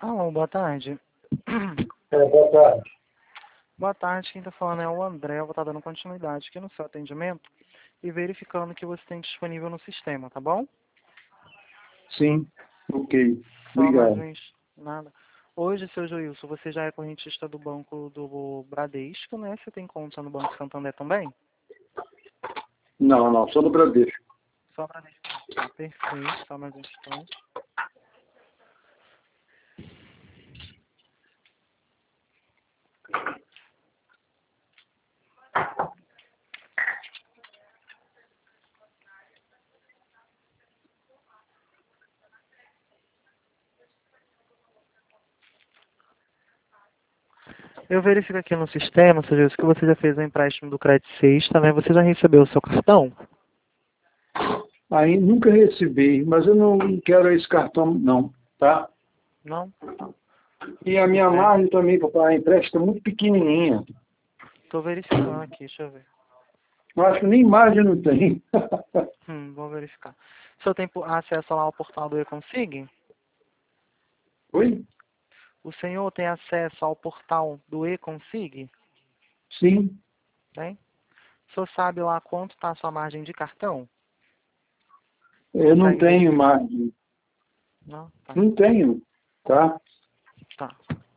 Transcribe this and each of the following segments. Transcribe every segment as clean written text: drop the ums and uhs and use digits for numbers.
Alô, boa tarde. Boa tarde. Boa tarde, quem está falando é o André. Eu vou estar dando continuidade aqui no seu atendimento e verificando o que você tem disponível no sistema, tá bom? Sim, ok. Só mais Obrigado. uns... Nada. Hoje, seu Joilson, você já é correntista do banco do Bradesco, né? Você tem conta no Banco Santander também? Não, só do Bradesco. Só Bradesco. Tá, perfeito. Só mais um instante. Eu verifico aqui no sistema, seu Joilson, que você já fez o empréstimo do Credit Suisse, também. Você já recebeu o seu cartão? Aí nunca recebi, mas eu não quero esse cartão, não, tá? Não? Tá. E a minha É, margem também para pagar empréstimo é muito pequenininha. tô verificando aqui, deixa eu ver. Eu acho que nem margem não tem. Vou verificar. O senhor tem acesso lá ao portal do eConsig? Oi? O senhor tem acesso ao portal do eConsig? Sim, Tem? O senhor sabe lá quanto está a sua margem de cartão? eu não Consegue tenho verificar? margem. Não? Tá. Não tenho, tá? Tá.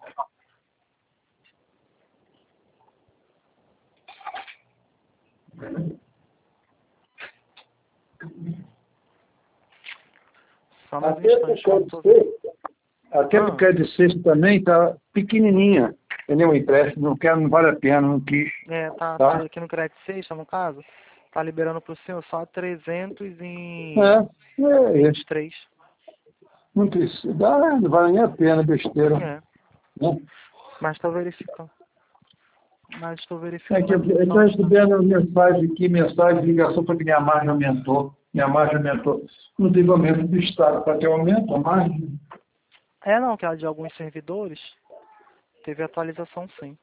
Só mais um Até por instante que eu não causa tô vendo. disso, até Ah, porque a de sexta também está pequenininha. Entendeu? O empréstimo, não quero, não vale a pena, não quis, tá tá? aqui no Credit Sexta, no caso, tá liberando pro senhor só 323. Muito isso. Não vale nem a pena, besteira. É, Né? mas estou verificando. É que eu Aqui, só estou um instante. recebendo mensagem aqui, mensagem de ligação para que minha margem aumentou. Minha margem aumentou. Não teve aumento do Estado. Para ter aumento, a margem. Não, que a de alguns servidores teve atualização sim.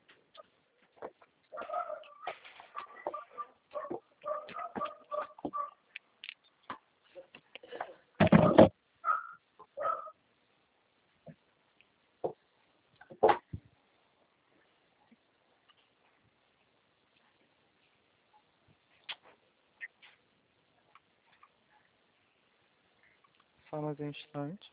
Só mais um instante.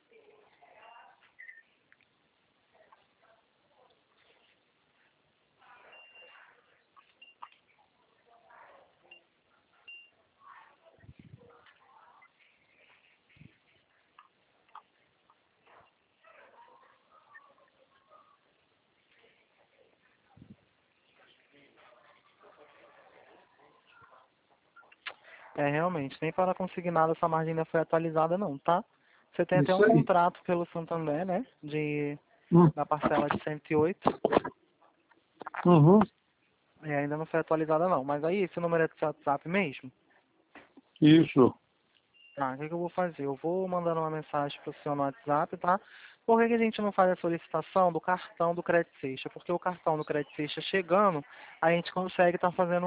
Realmente, nem para consignado essa margem ainda foi atualizada não, tá? Você tem até Isso um aí. contrato pelo Santander, né? Hum. Da parcela de 108. Uhum. Ainda não foi atualizada não. Mas aí, esse número é do seu WhatsApp mesmo? Isso. Tá, o que eu vou fazer? Eu vou mandando uma mensagem para o senhor no WhatsApp, tá? Por que a gente não faz a solicitação do cartão do Credit Seixas? Porque o cartão do Credit Seixas chegando, a gente consegue estar fazendo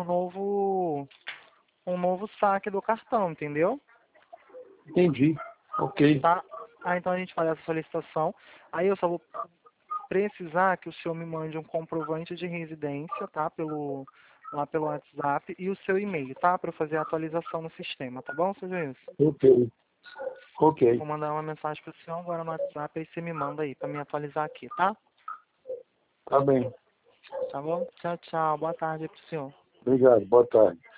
um novo saque do cartão, entendeu? Entendi. Ok. Tá? Então a gente faz essa solicitação. Aí eu só vou precisar que o senhor me mande um comprovante de residência, tá? Lá pelo WhatsApp e o seu e-mail, tá? Para eu fazer a atualização no sistema, tá bom, seu Juiz? Ok. Ok. Vou mandar uma mensagem para o senhor agora no WhatsApp e você me manda aí para me atualizar aqui, tá? Tá bem. Tá bom? Tchau, tchau. Boa tarde aí pro senhor. Obrigado. Boa tarde.